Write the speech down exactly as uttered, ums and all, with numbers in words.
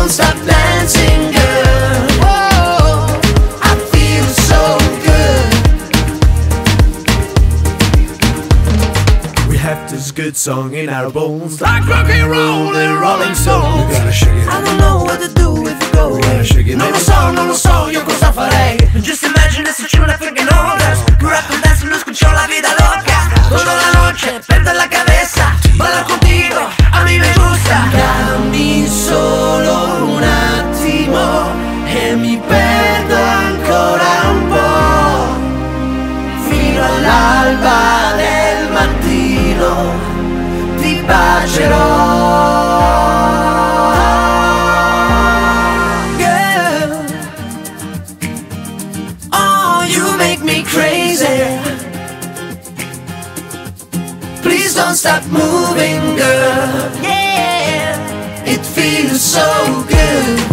don't stop dancing, girl. Whoa, I feel so good. We have this good song in our bones, Like rock and roll and Rolling Stones. we gotta shake it. I don't know what to do if you go We gotta away. shake it. Non lo so, non lo so, io cosa farei. Just imagine se c'è una freaking orders. Rap and dance, lo escucho la vida loca. Toda la noche, perde la cabeza. Balla contigo, a mí me gusta. Dammi solo un attimo e mi perdo ancora un po'. Fino all'alba del mattino ti bacerò. Girl, oh, you make me crazy. Please don't stop moving, girl. Yeah, it feels so good.